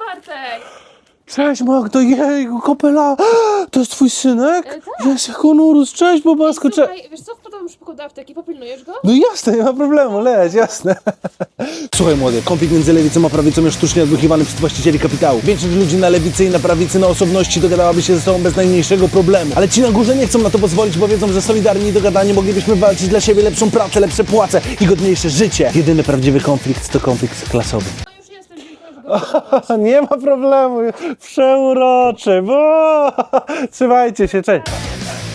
Bartek! Cześć Magdo, jejku, kopela! To jest twój synek? Tak. Jest jak on urósł, cześć Bobasko, cześć! Słuchaj, wiesz co, wpadłam szybko do apteki, popilnujesz go? No jasne, nie ma problemu, leć, jasne. Słuchaj młody, konflikt między lewicą a prawicą jest sztucznie odbuchiwany przez właścicieli kapitału. Większość ludzi na lewicy i na prawicy na osobności dogadałaby się ze sobą bez najmniejszego problemu. Ale ci na górze nie chcą na to pozwolić, bo wiedzą, że solidarni i dogadani moglibyśmy walczyć dla siebie lepszą pracę, lepsze płace i godniejsze życie. Jedyny prawdziwy konflikt to konflikt klasowy. No już jestem, dziękuję. Nie ma problemu, przeuroczy, bo trzymajcie się, cześć.